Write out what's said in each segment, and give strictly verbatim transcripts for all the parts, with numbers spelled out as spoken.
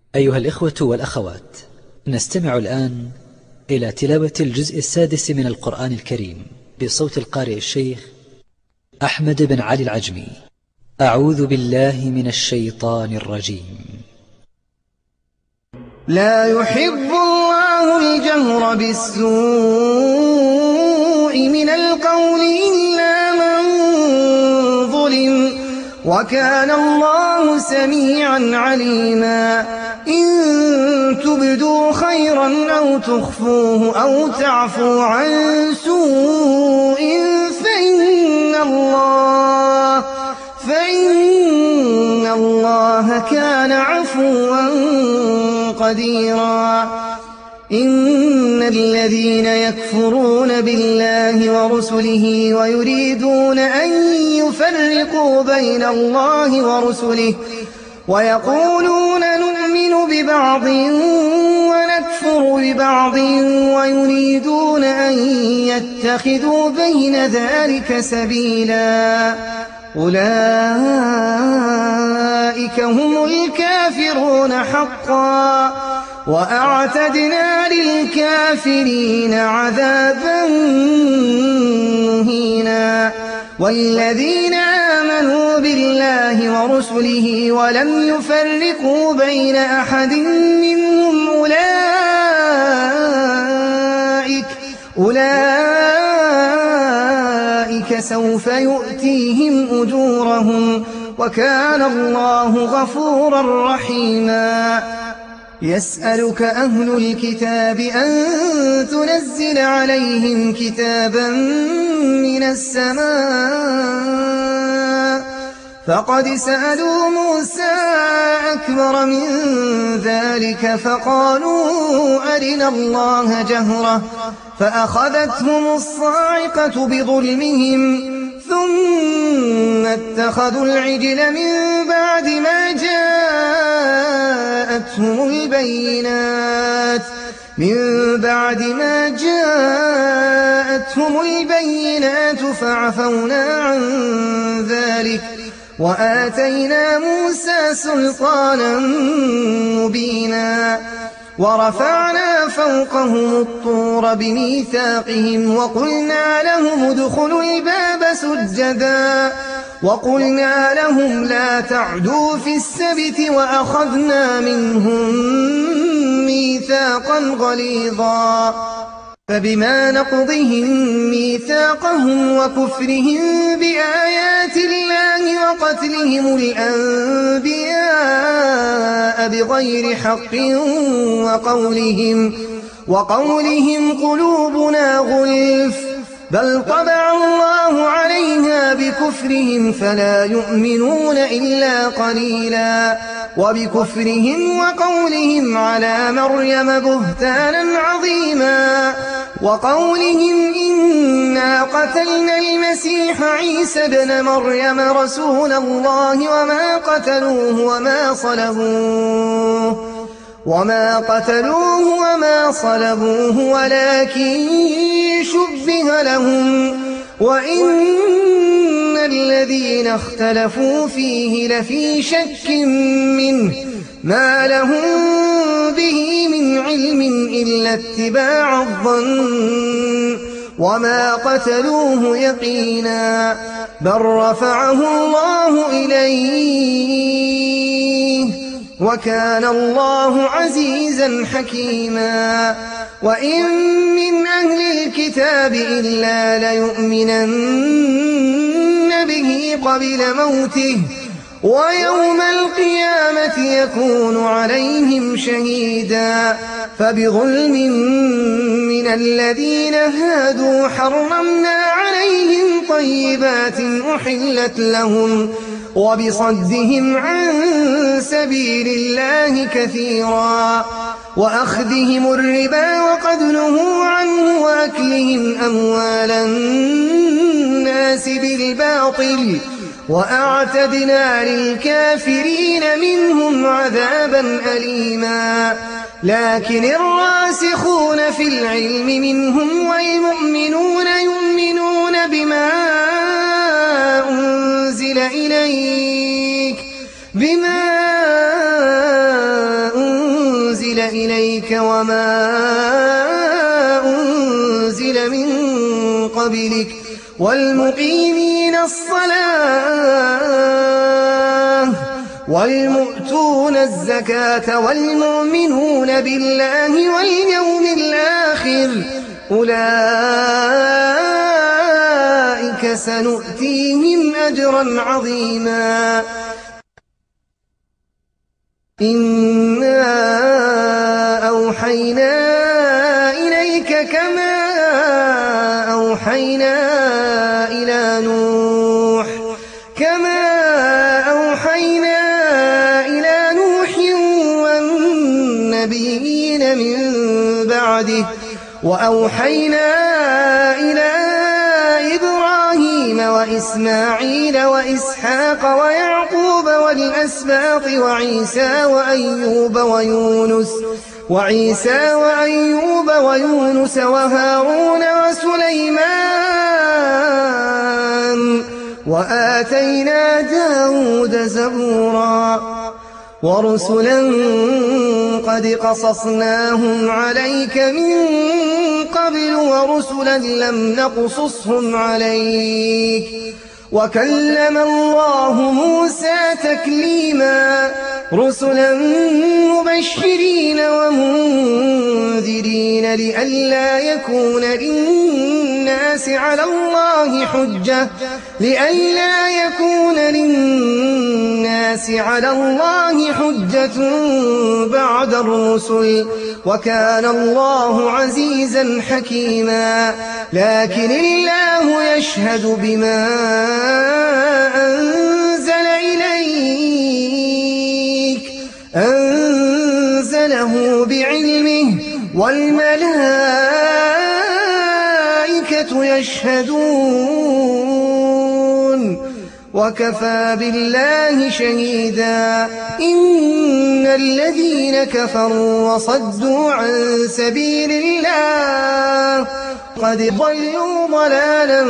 أيها الإخوة والأخوات، نستمع الآن إلى تلاوة الجزء السادس من القرآن الكريم بصوت القارئ الشيخ أحمد بن علي العجمي. أعوذ بالله من الشيطان الرجيم. لا يحب الله الجهر بالسوء من القول إلا من ظلم، وكان الله سميعا عليما. إن تبدوا خيرا أو تخفوه أو تعفو عن سوء فإن الله فإن الله كان عفوا قديرا. إن الذين يكفرون بالله ورسله ويريدون أن يفرقوا بين الله ورسله ويقولون نؤمن ببعض ونكفر ببعض ويريدون أن يتخذوا بين ذلك سبيلا، أولئك هم الكافرون حقا، وأعتدنا للكافرين عذابا مهينا. والذين آمنوا بالله ورسله ولم يفرقوا بين أحد منهم أولئك أولئك سوف يؤتيهم أجورهم، وكان الله غفورا رحيما. يسألك أهل الكتاب أن تنزل عليهم كتابا من السماء، فقد سألوا موسى أكبر من ذلك فقالوا أرنا الله جهرة فأخذتهم الصاعقة بظلمهم، ثم اتخذوا العجل من بعد ما جاءتهم البينات من بعد ما جاءتهم البينات فعفونا عن ذلك وآتينا موسى سلطانا مبينا. ورفعنا فوقهم الطور بميثاقهم وقلنا لهم ادخلوا الباب سجدا وقلنا لهم لا تعدوا في السبت وأخذنا منهم ميثاقا غليظا. فبما نقضهم ميثاقهم وكفرهم بآيات الله وقتلهم الأنبياء بغير حق وقولهم, وقولهم قلوبنا غلف بل طبع الله عليها بكفرهم فلا يؤمنون إلا قليلا. وبكفرهم وقولهم على مريم بهتانا عظيما، وقولهم إنا قتلنا المسيح عيسى ابن مريم رسول الله وما قتلوه وما صلبوه وما قتلوه وما صلبوه ولكن شبه لهم، وإن الذين اختلفوا فيه لفي شك منه ما لهم به من علم إلا اتباع الظن وما قتلوه يقينا، بل رفعه الله إليه وكان الله عزيزا حكيما. وإن من أهل الكتاب إلا ليؤمنن به قبل موته ويوم القيامة يكون عليهم شهيدا. فبظلم من الذين هادوا حرمنا عليهم طيبات أحلت لهم وبصدهم عن سبيل الله كثيرا وأخذهم الربا وقد نهوا عنه وأكلهم أموال الناس بالباطل وأعتدنا للكافرين منهم عذابا أليما. لكن الراسخون في العلم منهم والمؤمنون يؤمنون بما أنزل إليك بما أنزل أنزل إليك وما أنزل من قبلك والمقيمين الصلاة والمؤتون الزكاة والمؤمنون بالله واليوم الآخر أولئك سنؤتيهم أجرا عظيما. إنا أوحينا إليك كما أوحينا إلى نوح كما أوحينا إلى نوح والنبيين من بعده وأوحينا إلى إبراهيم وإسماعيل وإسحاق ويعقوب والأسباط وعيسى وأيوب ويونس وعيسى وأيوب ويونس وهارون وسليمان وآتينا داود زبورا ورسلا قد قصصناهم عليك من قبل ورسلا لم نقصصهم عليك وكلم الله موسى تكليما رسلا مبشرين ومنذرين لئلا يكون للناس على الله حجة لئلا يكون للناس على الله حجة بعد الرسل وكان الله عزيزا حكيما. لكن الله يشهد بما أنزل إليك أنزله بعلمه والملائكة يشهدون وكفى بالله شهيدا. إن الذين كفروا وصدوا عن سبيل الله قد ضلوا ضلالا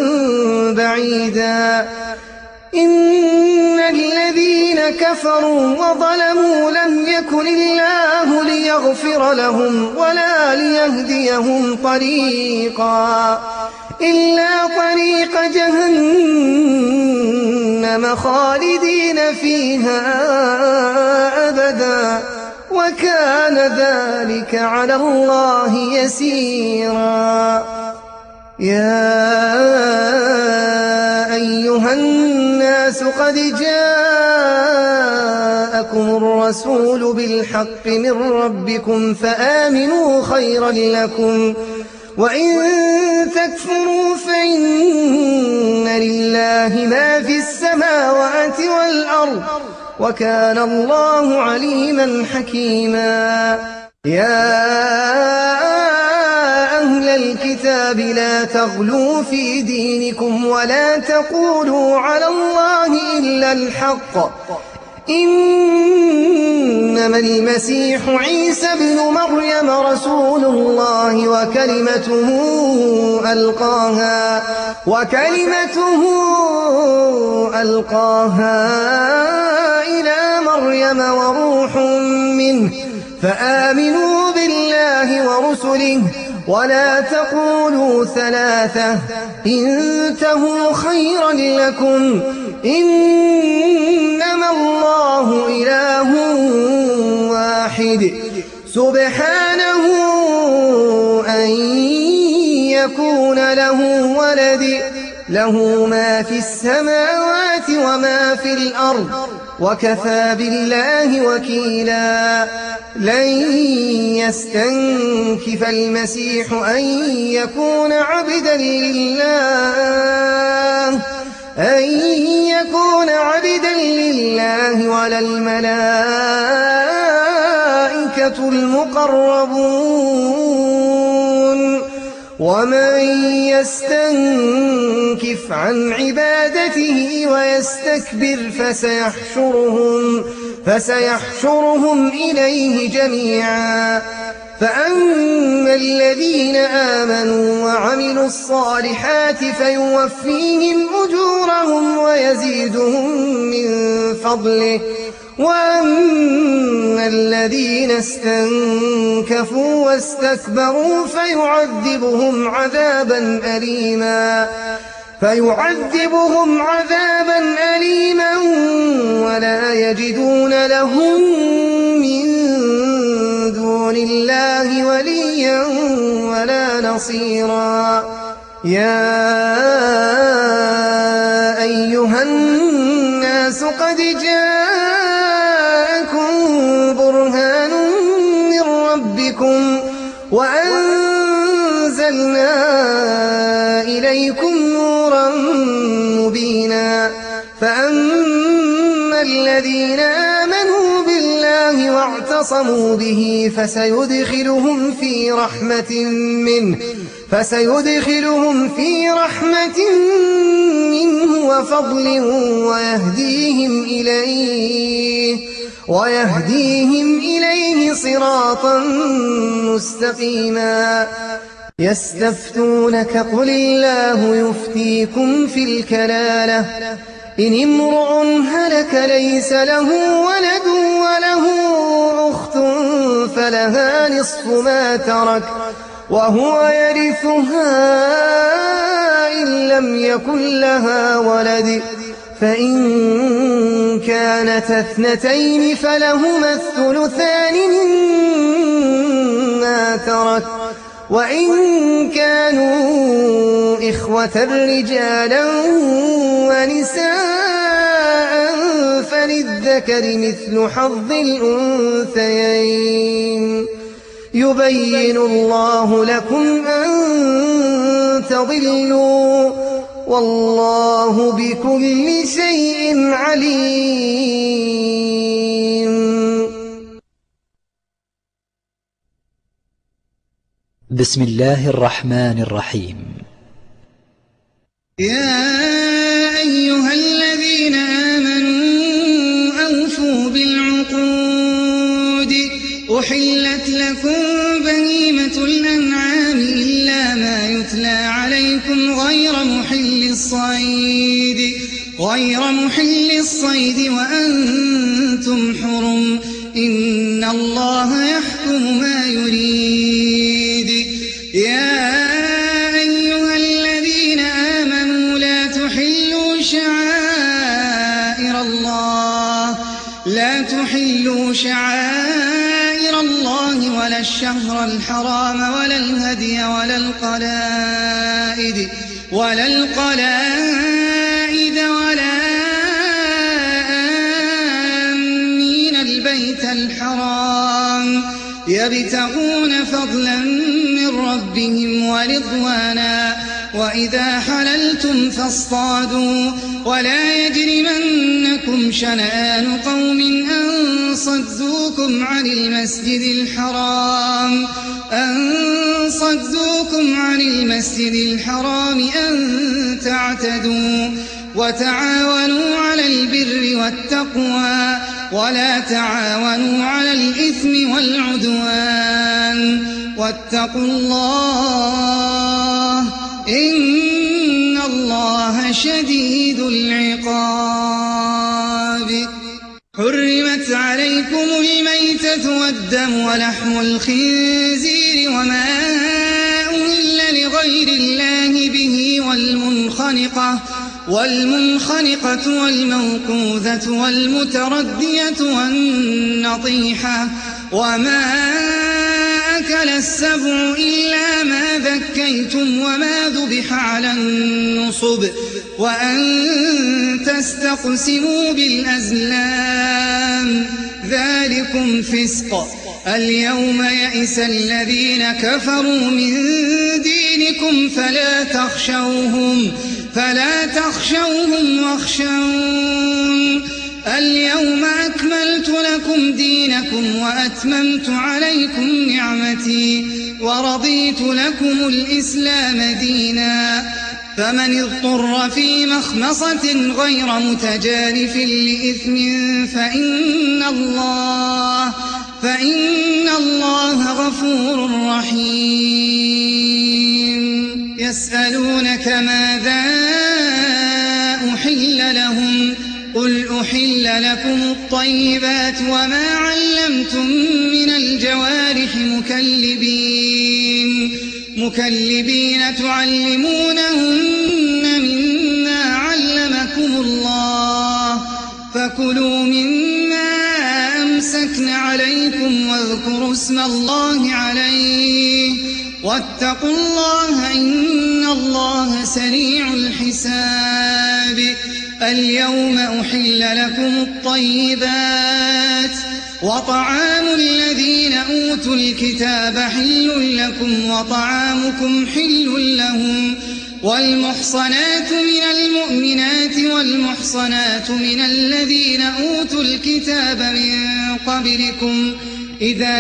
بعيدا. إن الذين كفروا وظلموا لم يكن الله ليغفر لهم ولا ليهديهم طريقا إلا طريق جهنم خالدين فيها أبدا وكان ذلك على الله يسيرا. يا أيها الناس قد جاءكم الرسول بالحق من ربكم فآمنوا خيرا لكم وإن تكفروا فإن لله ما في السماوات والأرض وكان الله عليما حكيما. يا أهل الكتاب لا تغلوا في دينكم ولا تقولوا على الله إلا الحق إنما المسيح عيسى ابن مريم رسول الله وكلمته ألقاها وكلمته ألقاها إلى مريم وروح منه فآمنوا بالله ورسله ولا تقولوا ثلاثة انتهوا خيرا لكم إنما الله إله واحد سبحانه أن يكون له ولد له ما في السماوات وما في الأرض وكفى بالله وكيلا. لن يستنكف المسيح أن يكون عبدا لله أن يكون عبدا لله ولا الملائكة المقربون ومن يستنكف عن عبادته ويستكبر فسيحشرهم فسيحشرهم إليه جميعا. فأما الذين آمنوا وعملوا الصالحات فيوفيهم أجورهم ويزيدهم من فضله وأما الذين الذين استنكفوا واستكبروا فيعذبهم عذابا أليما فيعذبهم عذابا أليما ولا يجدون لهم من دون الله وليا ولا نصيرا. يا أيها الناس قد جاءكم برهان من ربكم وأنزلنا إليكم نورا مبينا. فأما الذين آمنوا بالله واعتصموا به فسيدخلهم في رحمة منه فسيدخلهم في رحمة منه وفضل ويهديهم إليه ويهديهم إليه صراطا مستقيما. يستفتونك قل الله يفتيكم في الكلالة إن امرؤ هلك ليس له ولد وله أخت فلها نصف ما ترك وهو يرثها إن لم يكن لها ولد فإن كانت اثنتين فلهما الثلثان مما ترك وإن كانوا إخوة رجالا ونساء فللذكر مثل حظ الأنثيين. يبين الله لكم أن تضلوا والله بكل شيء عليم. بسم الله الرحمن الرحيم. يا أيها الذين آمنوا أوفوا بالعقود أحلت لكم بهيمة الأنعام إلا ما يتلى عليكم غير محل الصيد غير محل الصيد وأنتم حرم إن الله يحكم ما يريد. يا أيها الذين آمنوا لا تحلوا شعائر الله لا تحلوا شعائر الله ولا الشهر الحرام ولا الهدي ولا القلائد ولا القلائد ولا آمين البيت الحرام يبتغون فضلا من ربهم ورضوانا وإذا حللتم فاصطادوا ولا يجرمنكم شنآن قوم أن صدوكم عن المسجد الحرام أن صدوكم عن المسجد الحرام أن تعتدوا وتعاونوا على البر والتقوى ولا تعاونوا على الإثم والعدوان واتقوا الله إن الله شديد العقاب. حرمت عليكم الميتة والدم ولحم الخنزير وما أهل لغير الله به والمنخنقة والمنخنقة والموقوذة والمتردية والنطيحة وما أكل السبع إلا ما ذكيتم وما ذبح على النصب وأن تستقسموا بالأزلام ذلكم فسق. اليوم يئس الذين كفروا من دينكم فلا تخشوهم فلا تخشوهم واخشون. اليوم أكملت لكم دينكم وأتممت عليكم نعمتي ورضيت لكم الإسلام دينا. فمن اضطر في مخمصة غير متجانف لإثم فإن الله فإن الله غفور رحيم. يسألونك ماذا أحل لهم قل أحل لكم الطيبات وما علمتم مكلبين مكلبين تعلمونهن مما علمكم الله فكلوا مما أمسكن عليكم واذكروا اسم الله عليه واتقوا الله إن الله سريع الحساب. اليوم أحل لكم الطيبات وطعام الذين أوتوا الكتاب حل لكم وطعامكم حل لهم والمحصنات من المؤمنات والمحصنات من الذين أوتوا الكتاب من قبلكم إذا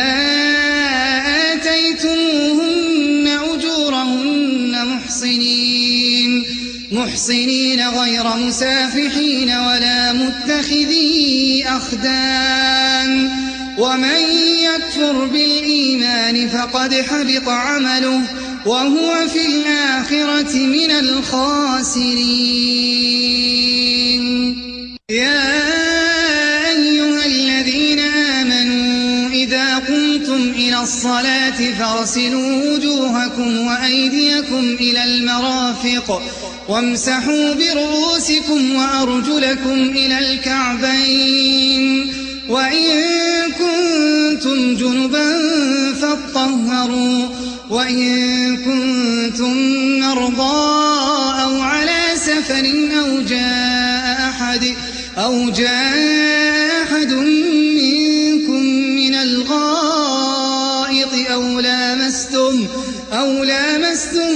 آتيتموهن أجورهن محصنين محصنين غير مسافحين ولا متخذي أخدان ومن يكفر بالإيمان فقد حبط عمله وهو في الآخرة من الخاسرين. يا أيها الذين آمنوا إذا قمتم إلى الصلاة فاغسلوا وجوهكم وأيديكم إلى المرافق وامسحوا برؤوسكم وأرجلكم إلى الكعبين وإن كنتم جنبا فاطهروا وإن كنتم مرضى أو على سفر أو جاء أحد أو جاء أحد منكم من الغائط أو لامستم أو لامستم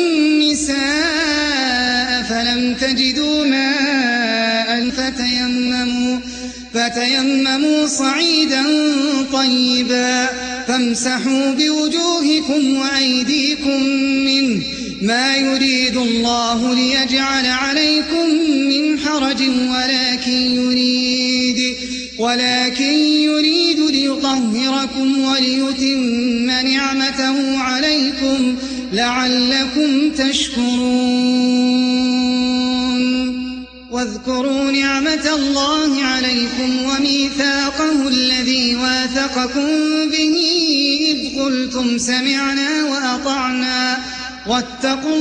النساء فلم تجدوا ماء فتيمموا فتيمموا صعيدا طيبا فامسحوا بوجوهكم وأيديكم منه ما يريد الله ليجعل عليكم من حرج ولكن يريد ولكن يريد ليطهركم وليتم نعمته عليكم لعلكم تشكرون. واذكروا نعمة الله عليكم وميثاقه الذي واثقكم به إذ قلتم سمعنا وأطعنا واتقوا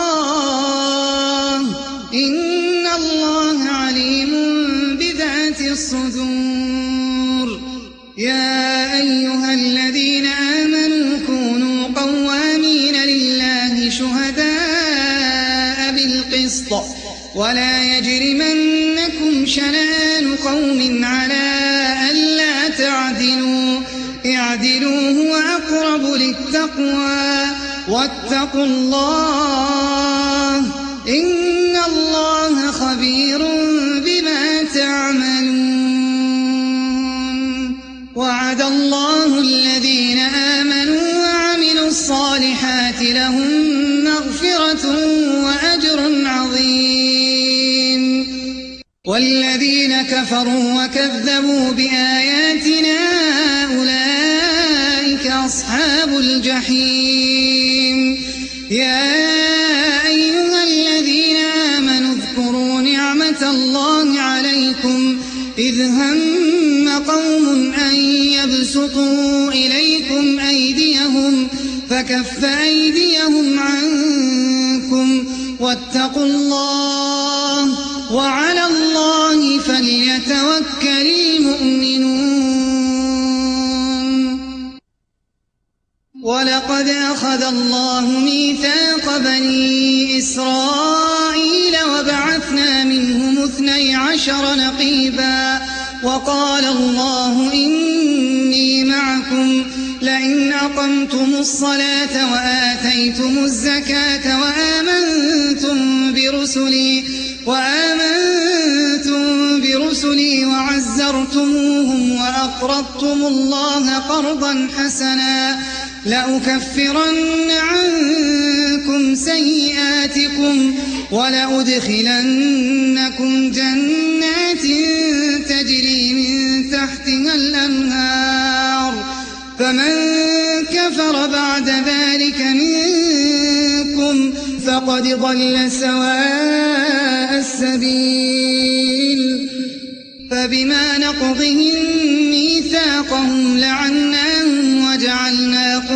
الله إن الله عليم بذات الصدور. يا أيها الذين آمنوا كونوا قوامين لله شهداء بالقسط ولا يجرمنكم شنآن قوم على ألا تعدلوا اعدلوا هو أقرب للتقوى واتقوا الله إن الله خبير بما تعملون. وعد الله الذين آمنوا وعملوا الصالحات لهم مغفرة وأجر عظيم. والذين كفروا وكذبوا بآياتنا أولئك أصحاب الجحيم. يا أيها الذين آمنوا اذكروا نعمة الله عليكم إذ هم قوم أن يبسطوا إليكم أيديهم فكف أيديهم عنكم واتقوا الله وعلى الله فليتوكل المؤمنون. ولقد أخذ الله ميثاق بني إسرائيل وبعثنا منهم اثني عشر نقيبا وقال الله إني معكم لئن أقمتم الصلاة وآتيتم الزكاة وآمنتم برسلي وآمنتم برسلي وعزرتموهم وأقرضتم الله قرضا حسنا لأكفرن عنكم سيئاتكم ولأدخلنكم جنات تجري من تحتها الأنهار فمن كفر بعد ذلك منكم فقد ضل سواء السبيل. فبما نقضهم ميثاقهم لعناهم وجعلنا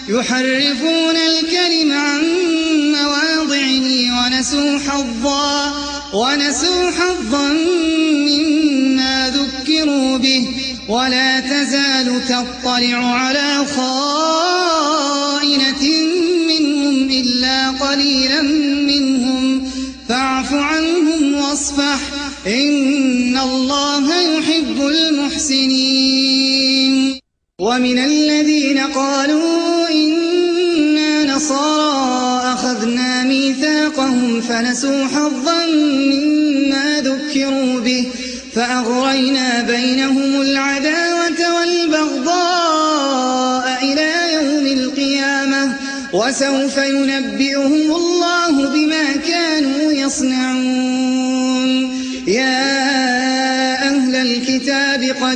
يحرفون الكلم عن مواضعه ونسوا حظا ونسوا حظا مما ذكروا به ولا تزال تطلع على خائنة منهم إلا قليلا منهم فاعف عنهم واصفح إن الله يحب المحسنين. ومن الذين قالوا إنا نصارى أخذنا ميثاقهم فنسوا حظا مما ذكروا به فأغرينا بينهم العداوة والبغضاء إلى يوم القيامة وسوف ينبئهم الله بما كانوا يصنعون. يا أهل الكتاب قد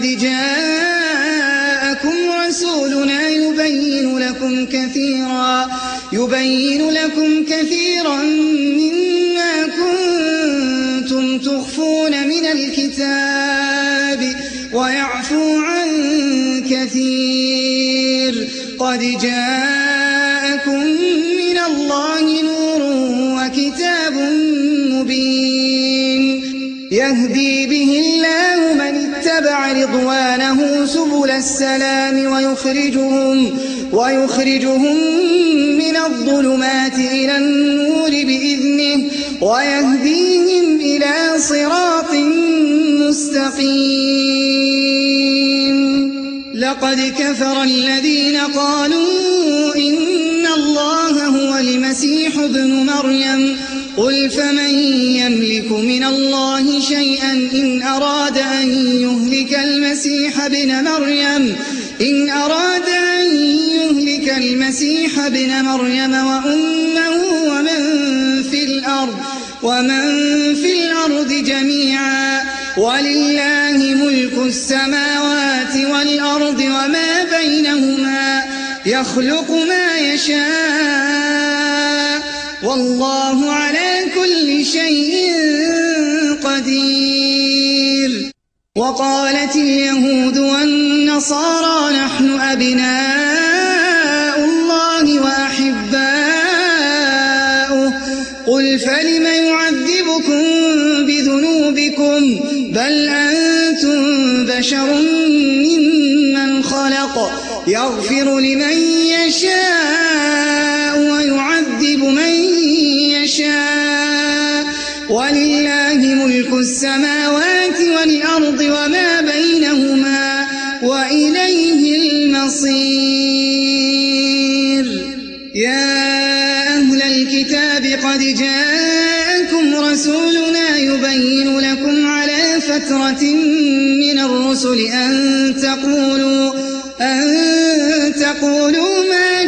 جاءكم رسولنا يبين لكم كثيرا يبين لكم كثيرا مما كنتم تخفون من الكتاب ويعفو عن كثير. قد جاءكم من الله نور وكتاب مبين يهدي به الله من اتبع رضوانه سبل السلام ويخرجهم ويخرجهم من الظلمات إلى النور بإذنه ويهديهم إلى صراط مستقيم. لقد كفر الذين قالوا إن الله هو المسيح ابن مريم قل فمن يملك من الله شيئا إن أراد أن يهلك المسيح ابن مريم إن أراد أن يهلك المسيح ابن مريم وأمه ومن في الأرض ومن في الأرض جميعا ولله ملك السماوات والأرض وما بينهما يخلق ما يشاء والله على كل شيء قدير. وقالت اليهود والنصارى نحن أبناء الله وأحباؤه قل فلم يعذبكم بذنوبكم بل أنتم بشر ممن خلق يغفر لمن يشاء ويعذب من يشاء ولله ملك السماوات والأرض وما بينهما وإليه المصير. يا أهل الكتاب قد جاءكم رسولنا يبين لكم على فترة من الرسل أن تقولوا أن تقولوا ما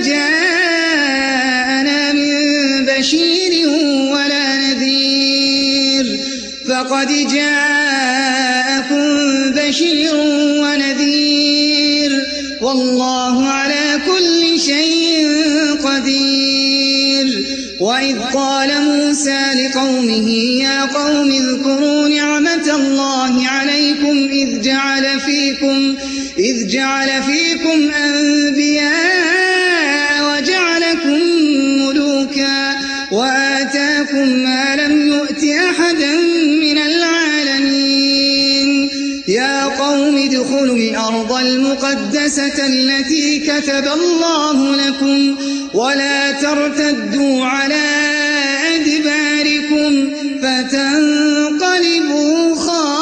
جاءنا من بشير ولا نذير فقد جاءكم بشير ونذير والله على كل شيء قدير. وإذ قال موسى لقومه يا قوم اذكروا نعمة الله عليكم إذ جعل فيكم إذ جعل فيكم أنبياء وجعلكم ملوكا وآتاكم ما لم يؤت أحدا من العالمين. يا قوم ادخلوا الأرض المقدسة التي كتب الله لكم ولا ترتدوا على أدباركم فتنقلبوا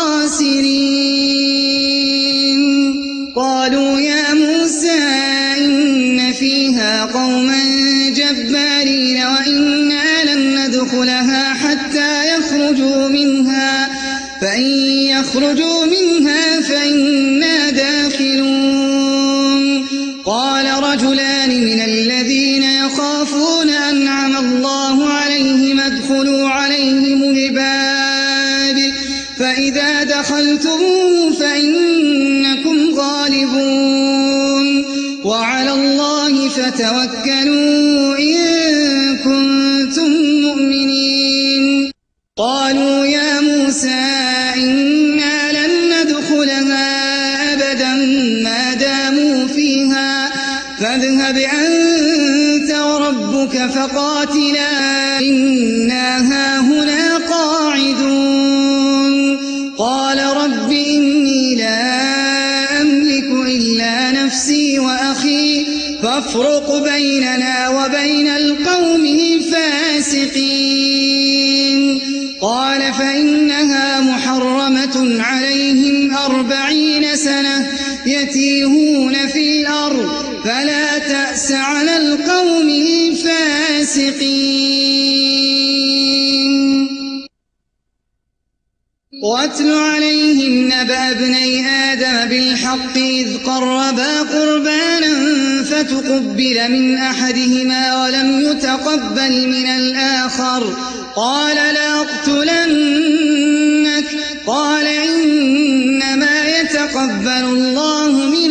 خاسرين. قالوا يا موسى إن فيها قوما جبارين وإنا لن ندخلها حتى يخرجوا منها فإن يخرجوا منها فإنا داخلون. قال رجلان من الذين يخافون أنعم الله عليهم ادخلوا عليهم الباب فإذا دخلتموه فإنكم غالبون وعلى الله فتوكلوا إن كنتم مؤمنين. قالوا يا موسى إنا لن ندخلها أبدا ما داموا فيها فاذهب أنت فقاتلا إنا هاهنا قاعدون قال رب إني لا أملك إلا نفسي وأخي فافرق بيننا وبين القوم الفاسقين قال فإنها محرمة عليهم أربعين سنة يتيهون في الأرض فلا تأس على القوم الفاسقين واتل عليهم نبأ ابني آدم بالحق إذ قربا قربانا فتقبل من أحدهما ولم يتقبل من الآخر قال لأقتلنك قال إنما يتقبل الله من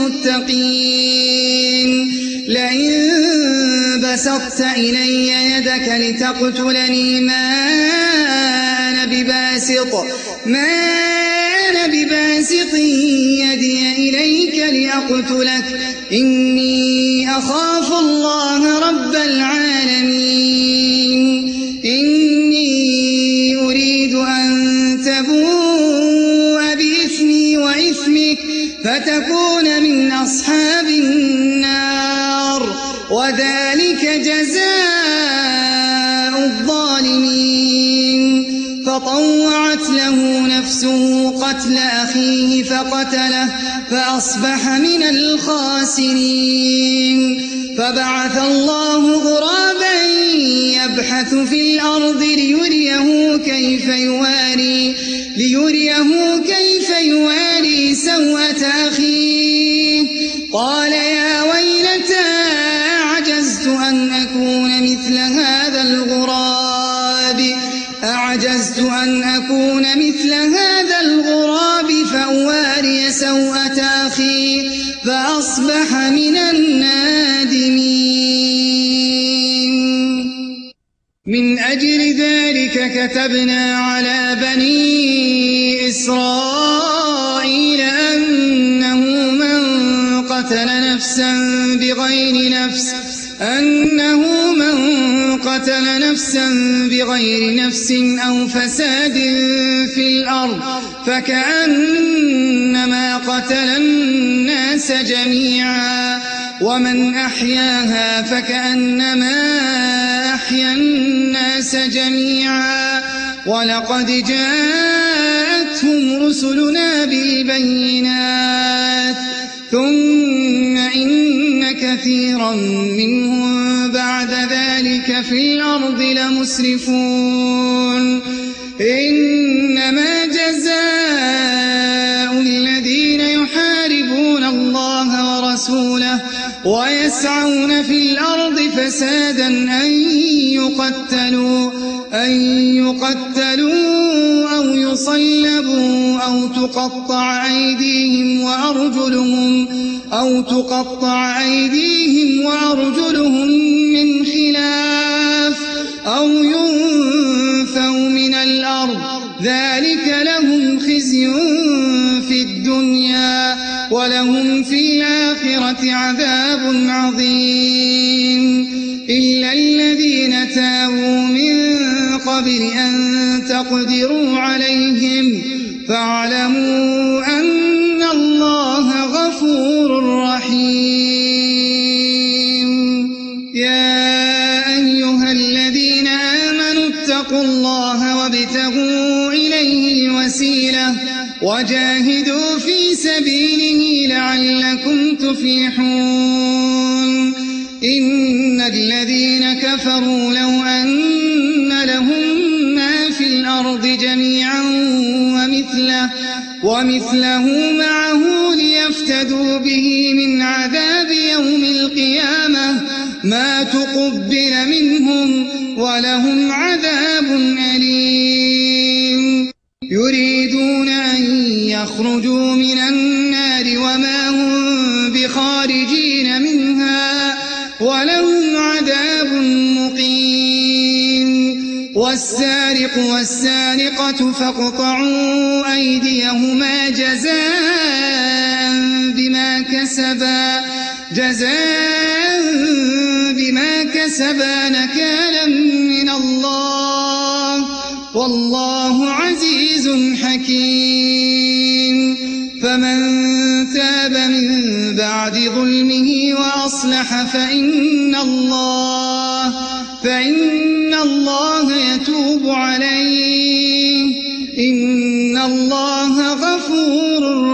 المتقين لئن بسطت إلي يدك لتقتلني ما أنا بباسط ما أنا بباسط يدي إليك لأقتلك إني أخاف الله رب العالمين إني أريد أن تبوء بإثمي وإثمك فتكون من أصحاب النار وذلك جزاء الظالمين فطوعت له نفسه قتل أخيه فقتله فأصبح من الخاسرين فبعث الله غرابا يبحث في الأرض ليريه كيف يواري ليريه كيف يواري سوءة أخيه قال يا ويلتى أعجزت أن أكون مثل هذا الغراب أعجزت أن أكون مثل هذا الغراب فأواري سوءة أخي فأصبح من النادمين من أجل ذلك كتبنا على بني إسرائيل أنه من قتل نفسا بغير نفس أنه من قتل نفسا بغير نفس أو فساد في الأرض فكأنما قتل الناس جميعا ومن أحياها فكأنما أحيا الناس جميعا ولقد جاءتهم رسلنا بالبينات ثم إن كثيرا منهم بعد ذلك في الأرض لمسرفون إنما جزاء الذين يحاربون الله ورسوله ويسعون في الأرض فسادا أن يقتلوا أن يقتلوا أو يصلبوا أو تقطع أيديهم وأرجلهم أو تقطع أيديهم وأرجلهم من خلاف أو ينفوا من الأرض ذلك لهم خزي في الدنيا ولهم في الآخرة عذاب عظيم إلا الذين تابوا من قبل أن تقدروا عليهم فاعلموا أن الله غفور رحيم يا أيها الذين آمنوا اتقوا الله وابتغوا إليه الوسيلة وجاهدوا في سبيله لعلكم تفلحون إن الذين كفروا لو أن لهم ما في الأرض جميعا ومثله, ومثله معه ليفتدوا به من عذاب يوم القيامة ما تقبل منهم ولهم عذاب أليم يريدون أن يخرجوا من النار وما هم بخارجين منها ولهم عذاب مقيم والسارق والسارقة فاقطعوا أيديهما جزاء بما كسبا جزاء بما كسبا كسبا نكالا من الله والله عزيز حكيم فمن تاب من بعد ظلمه وأصلح فإن الله فإن الله يتوب عليه إن الله غفور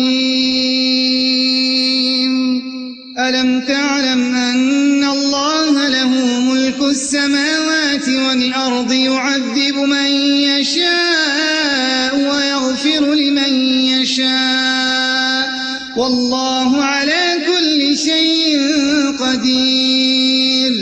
رحيم ألم تعلم أن الله له ملك السماوات والأرض يعذب من يشاء ويغفر لمن يشاء والله على كل شيء قدير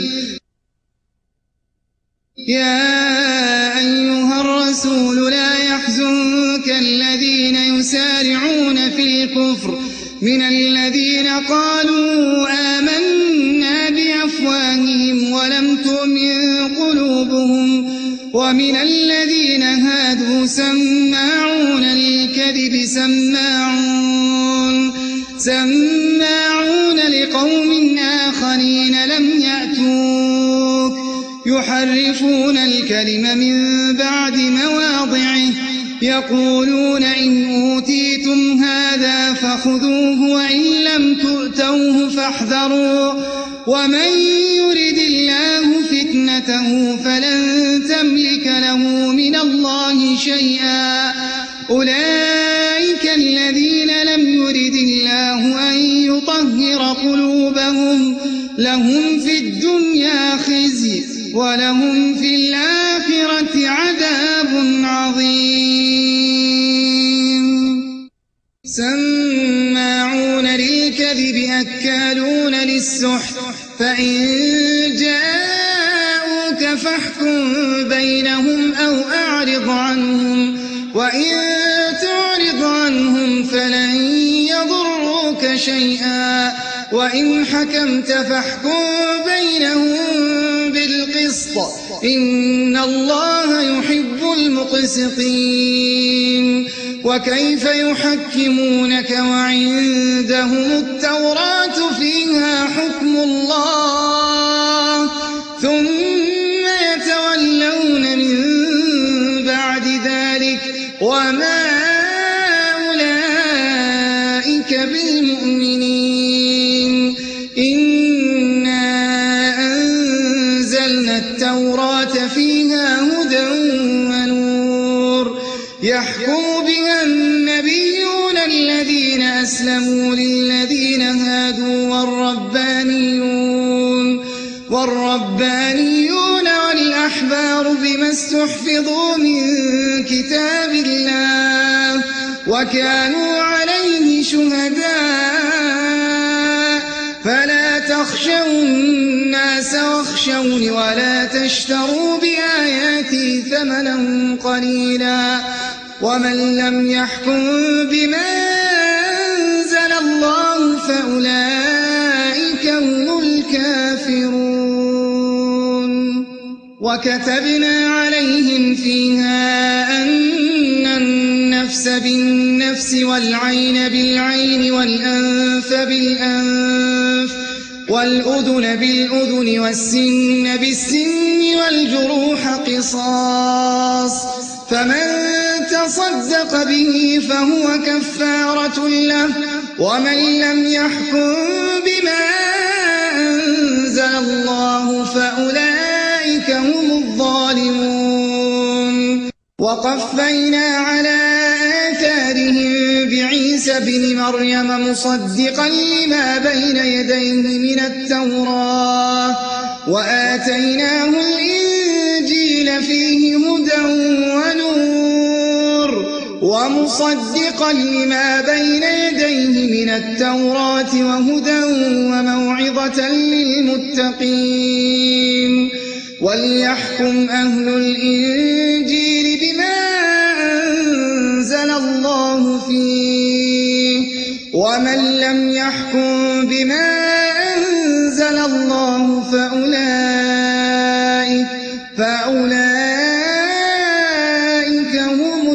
يا أيها الرسول لا يحزنك الذين يسارعون في الكفر من الذين قالوا آمنا بأفواههم ولم تؤمن قلوبهم ومن الذين هادوا سماعون للكذب سماعون سماعون لقوم آخرين لم يأتوك يحرفون الكلم من بعد مواضعه يقولون إن أوتيتم هذا فخذوه وإن لم تؤتوه فاحذروا ومن يرد الله فتنته فلن تملك له من الله شيئا أولئك الذين لم يرد الله أن يطهر قلوبهم لهم في الدنيا خزي ولهم في الآخرة عذاب عظيم سماعون للكذب أكالون للسحت فإن جاءوك فاحكم بينهم أو أعرض عنهم وإن تعرض عنهم فلن يضروك شيئا وإن حكمت فاحكم بينهم بالقسط إن الله يحب المقسطين وكيف يحكمونك وعندهم التوراة فيها حكم الله ثم يتولون من بعد ذلك وما أولئك بالمؤمنين إنا أنزلنا التوراة فيها هدى ونور يحكم بها النبيون الذين أسلموا للذين هادوا والربانيون والربانيون والأحبار بما استحفظوا من كتاب الله وكانوا عليه شهداء فلا تخشوا الناس واخشوني ولا تشتروا بآياتي ثمنا قليلا ومن لم يحكم بما أنزل الله فأولئك هم الكافرون وكتبنا عليهم فيها أن النفس بالنفس والعين بالعين والأنف بالأنف والأذن بالأذن والسن بالسن والجروح قصاص فمن تصدق به فهو كفارة له ومن لم يحكم بما أنزل الله فأولئك هم الظالمون وقفينا على آثارهم بعيسى بن مريم مصدقا لما بين يديه من التوراة وآتيناه الإنجيل فيه هدى ونور ومصدقا لما بين يديه من التوراة وهدى وموعظة للمتقين وليحكم أهل الإنجيل بما أنزل الله فيه ومن لم يحكم بما أنزل الله فأولئك فأولئك هم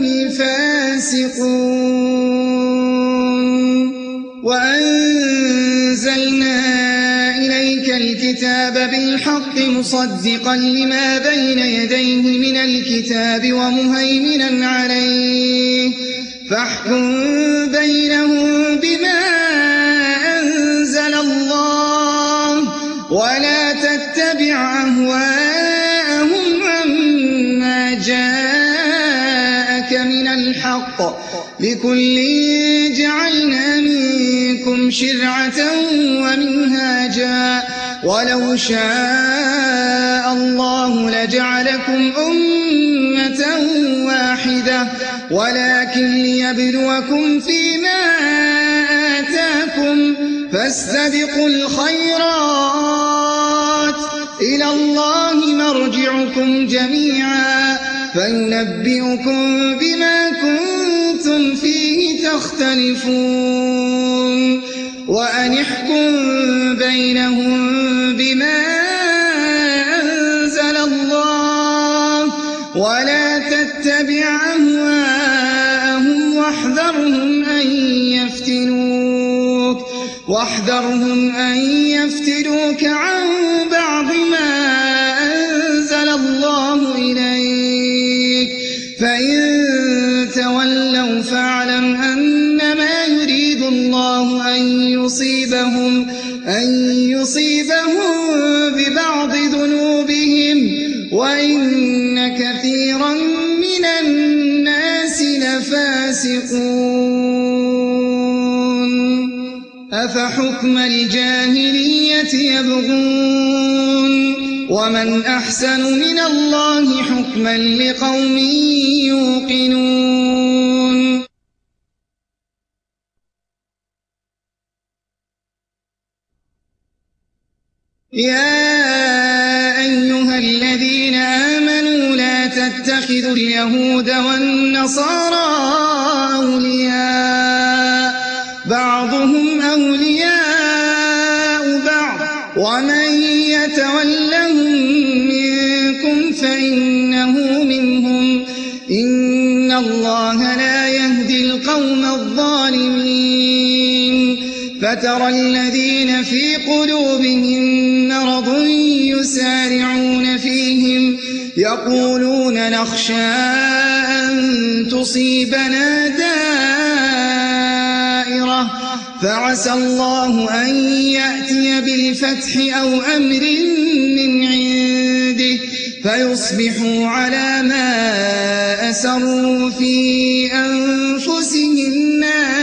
الفاسقون وأنزلنا إليك الكتاب بالحق مصدقا لما بين يديه من الكتاب ومهيمنا عليه فاحكم بينهم بما أنزل الله ولا تتبع أهواءهم عما جاءك من الحق لكل جعلنا منكم شرعة ومنهاجا ولو شاء الله لجعلكم أمة واحدة ولكن ليبلوكم فيما آتاكم فاستبقوا الخيرات إلى الله مرجعكم جميعا فينبئكم بما كنتم فيه تختلفون وأن احكم بينهم بما أنزل الله ولا تتبع أهواءهم واحذرهم أن يفتنوك واحذرهم أن يفتنوك عن بعض ما أنزل الله إليك فإن تولوا فاعلم أنما يريد الله أن يصيبهم أن يصيبهم ببعض ذنوبهم وإن كثيرا من الناس لفاسقون أفحكم الجاهلية يبغون ومن أحسن من الله حكما لقوم يوقنون يا أيها الذين آمنوا لا تتخذوا اليهود والنصارى أولياء بعضهم أولياء بعض ومن يتولهم منكم فإنه منهم إن الله لا يهدي القوم الظالمين فترى الذين في قلوبهم مرض يسارعون فيهم يقولون نخشى أن تصيبنا دائرة فعسى الله أن يأتي بالفتح أو أمر من عنده فيصبحوا على ما أسروا في أنفسهم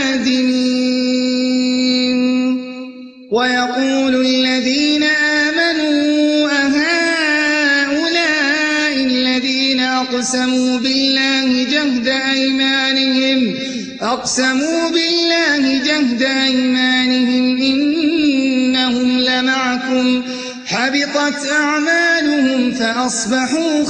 نادمين ويقول الذين آمنوا أهؤلاء الذين أقسموا بالله جهد أيمانهم أقسموا بالله جهد أيمانهم إنهم لمعكم حبطت أعمالهم فأصبحوا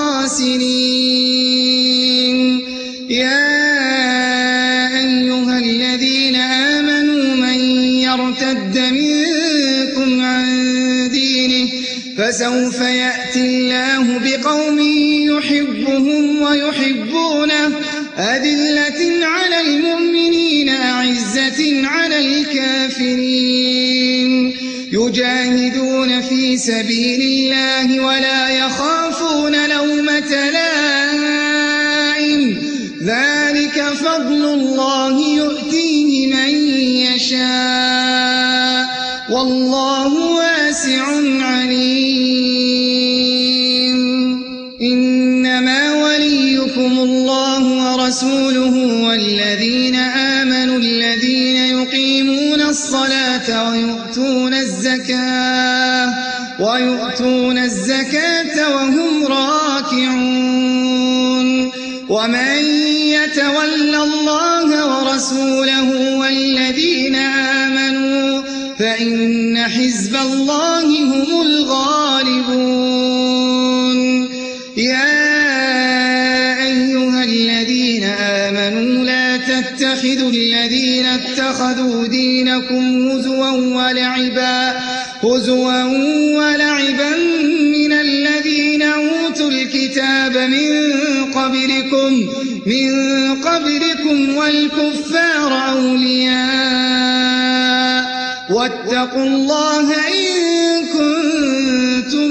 خاسرين يا أيها الذين آمنوا من يرتد منكم عن دينه فسوف يأتي الله بقوم يحبهم ويحبونه أذلة على المؤمنين أعزة على الكافرين يجاهدون في سبيل الله ولا يخافون لومة لائم ذلك فضل الله يؤتيه من يشاء والله واسع عليم إنما وليكم الله ورسوله والذين آمنوا الذين يقيمون الصلاة ويؤتون الزكاة ويؤتون الزكاة وهم راكعون ومن يتولى الله ورسوله والذين آمنوا فإن حزب الله هم الغالبون يا أيها الذين آمنوا لا تتخذوا الذين اتخذوا دينكم هزوا ولعبا هزوا ولعبا من الذين أوتوا الكتاب من قبلكم من قبلكم والكفار أولياء واتقوا الله إن كنتم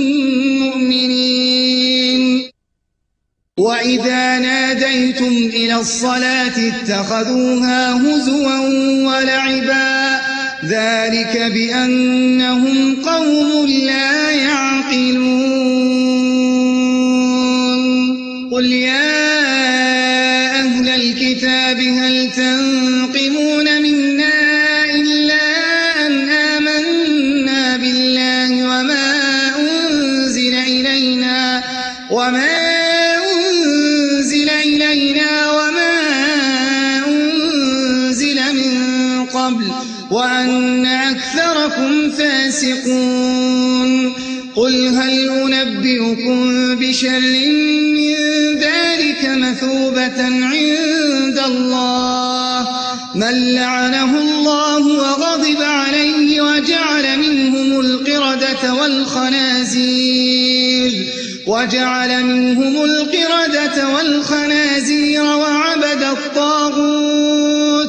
مؤمنين وإذا ناديتم إلى الصلاة اتخذوها هزوا ولعبا ذلك بأنهم قوم لا يعقلون قل يا أهل الكتاب هل تنقمون منا إلا أن آمنا بالله وما أنزل إلينا وما أنزل إلينا وما أنزل من قبل وأن أكثركم فاسقون قل هل أنبئكم بشر من ذلك مثوبة عند الله من لعنه الله وغضب عليه وجعل منهم القردة والخنازير وجعل منهم القردة والخنازير وعبد الطاغوت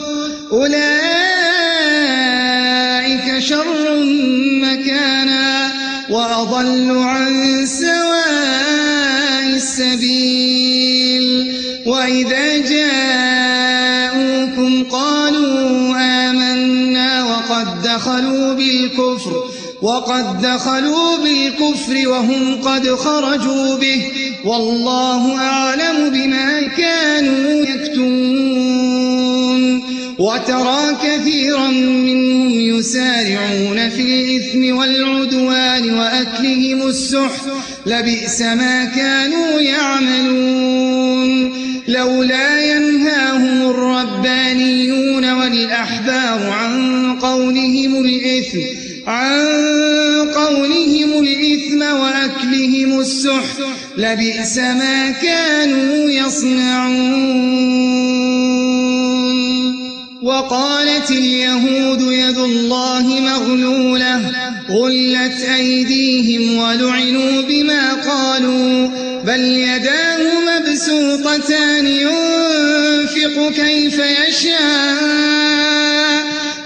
أولئك شر مكانا وأضل عن سواء السبيل وإذا جاءوكم قالوا آمنا وقد دخلوا بالكفر وقد دخلوا بالكفر وهم قد خرجوا به والله أعلم بما كانوا يكتمون وترى كثيرا منهم يسارعون في الإثم والعدوان وأكلهم السحت لبئس ما كانوا يعملون لولا ينهاهم الربانيون والأحبار عن قولهم الإثم عن قولهم الإثم وأكلهم السحت لبئس ما كانوا يصنعون وقالت اليهود يد الله مغلولة غلت أيديهم ولعنوا بما قالوا بل يداه مبسوطتان ينفق كيف يشاء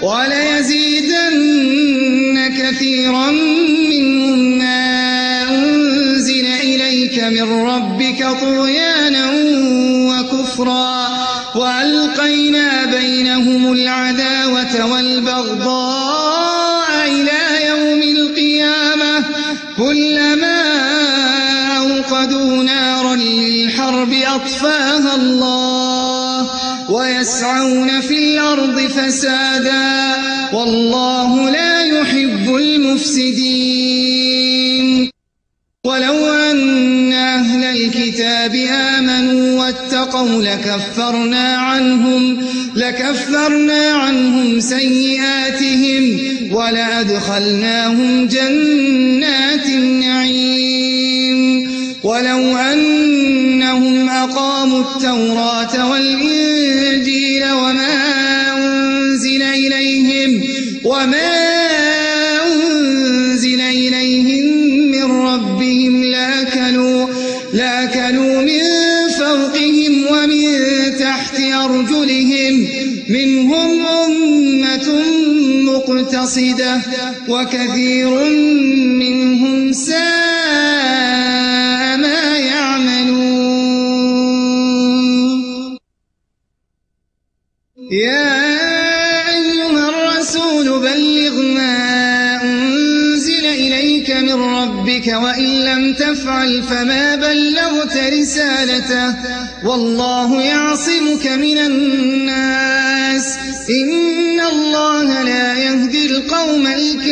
وليزيدن كثيرا منهم ما أنزل إليك من ربك طغيانا وكفرا وألقينا بينهم العداوة والبغضاء إلى يوم القيامة كلما أوقدوا نارا للحرب أطفاها الله ويسعون في الأرض فسادا والله لا يحب المفسدين ولو أن أهل الكتاب آمنوا واتقوا لكفرنا عنهم لكفرنا عنهم سيئاتهم ولأدخلناهم جنات النعيم ولو أنهم أقاموا التوراة والإنجيل وما أنزل إليهم وما أنزل إليهم من ربهم لأكلوا لأكلوا من فوقهم ومن تحت أرجلهم منهم أمة مقتصدة وكثير منهم ساء ما يعملون يا أيها الرسول بلغ ما أنزل إليك من ربك وإن لم تفعل فما بلغت رسالته والله يعصمك من الناس إن الله لا يهدي القوم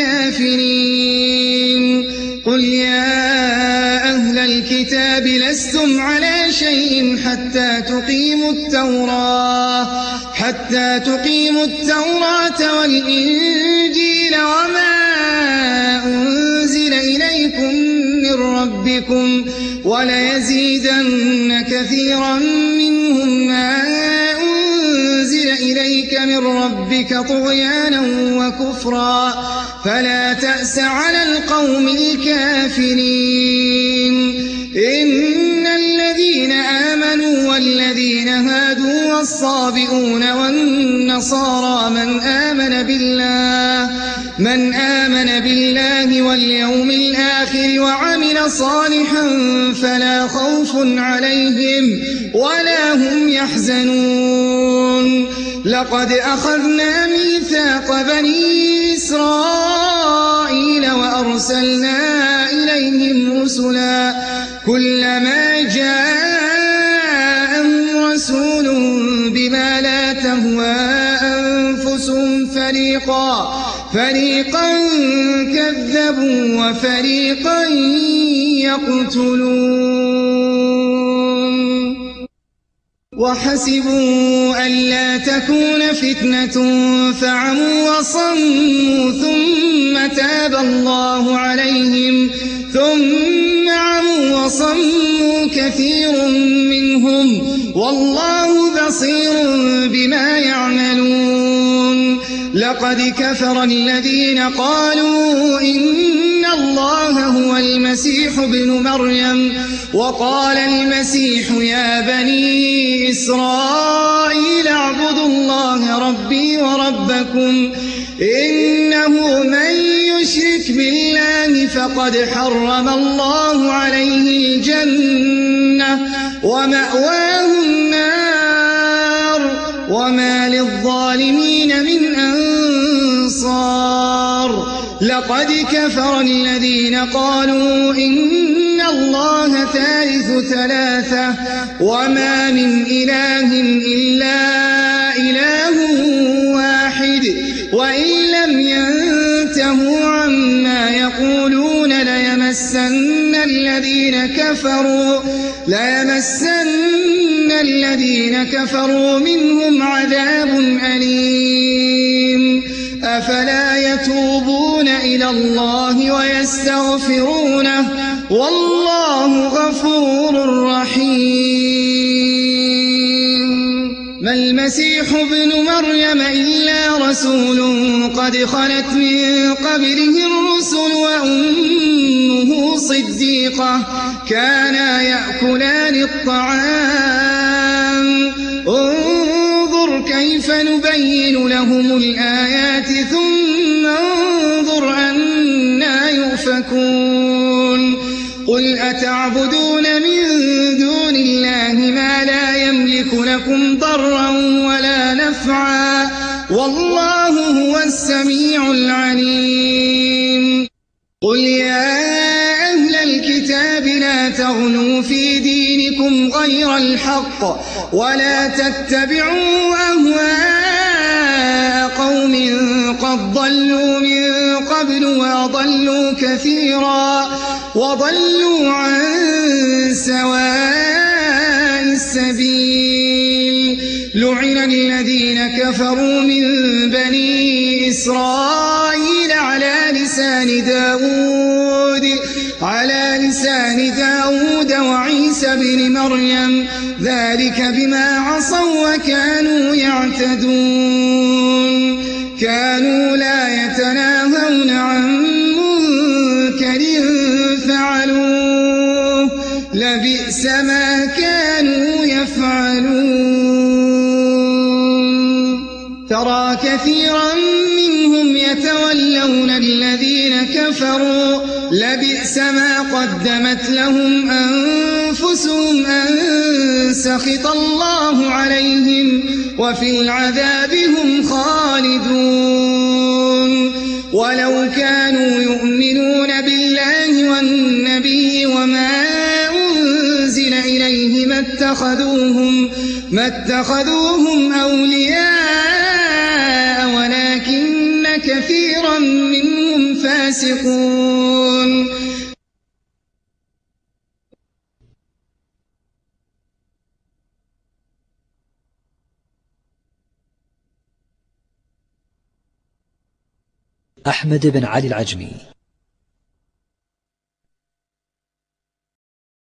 الكافرين قل يا أهل الكتاب لستم على شيء حتى تقيموا التوراة حتى تقيموا التوراة والإنجيل وما أنزل إليكم من ربكم وليزيدن كثيرا منهم ما أنزل إليك من ربك طغيانا وكفرا فلا تأس على القوم الكافرين إن الذين آمنوا والذين هادوا والصابئون والنصارى من آمن بالله من آمن بالله واليوم الآخر وعمل صالحا فلا خوف عليهم ولا هم يحزنون لقد أخذنا ميثاق بني إسرائيل وأرسلنا إليهم رسلا كلما جاءهم رسول بما لا تهوى أنفسهم فريقا فريقا كذبوا وفريقا يقتلون وحسبوا ألا تكون فتنة فعموا وصموا ثم تاب الله عليهم ثم عموا وصموا كثير منهم والله بصير بما يعملون لقد كفر الذين قالوا إن الله هو المسيح ابن مريم وقال المسيح يا بني إسرائيل اعبدوا الله ربي وربكم إنه من يشرك بالله فقد حرم الله عليه الجنة ومأواه النار وما للظالمين من أنصار لقد كفر الذين قالوا إن الله ثالث ثلاثة وما من إله إلا إله واحد وإن لم ينتهوا عما يقولون ليمسن الذين كفروا ليمسن الذين كفروا منهم عذاب أليم أفلا يتوبون إلى الله ويستغفرونه والله غفور رحيم ما المسيح ابن مريم إلا رسول قد خلت من قبله الرسل وأمه صديقة كانا يأكلان الطعام انظر كيف نبين لهم الآيات ثم انظر أنا يؤفكون قل أتعبدون من دون الله ما لا يملك لكم ضرا ولا نفعا والله هو السميع العليم قل يا أهل الكتاب لا تغلوا في دينكم غير الحق ولا تتبعوا أهواء قوم قد ضلوا من قبل وأضلوا كثيرا وضلوا عن سواء السبيل لعن الذين كفروا من بني إسرائيل على لسان داود على لسان داود وعيسى بن مريم ذلك بما عصوا وكانوا يعتدون كانوا لا يتناهون عن منكر فعلوه لبئس ما كانوا يفعلون ترى كثيرا منهم يتولون الذين كفروا لبئس ما قدمت لهم أنفسهم أن سخط الله عليهم وفي العذاب هم خالدون ولو كانوا يؤمنون بالله والنبي وما أنزل إليه ما اتخذوهم, ما اتخذوهم أولياء ولكن كثيرا منهم فاسقون أحمد بن علي العجمي.